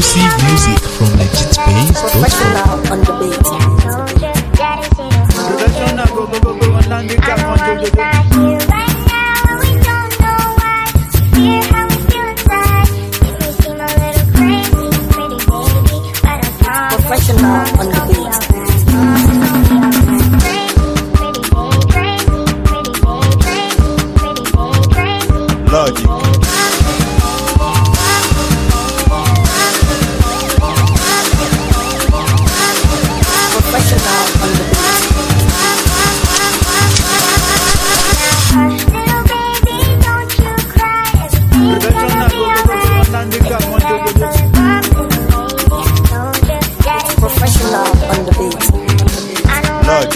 Exclusive music from legitbase.com. On the beat. Professional on the beat. Logic. Professional on the beat. Professional on the beat. Logic.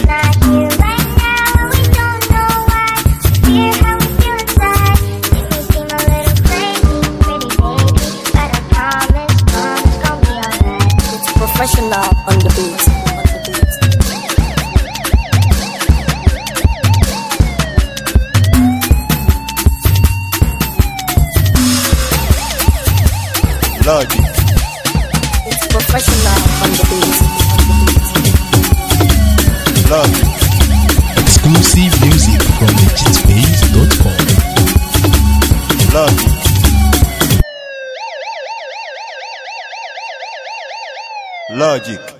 Professional on the beat. Logic. It's professional on the beat. Logic. Exclusive music from legitbase.com. Logic. Logic.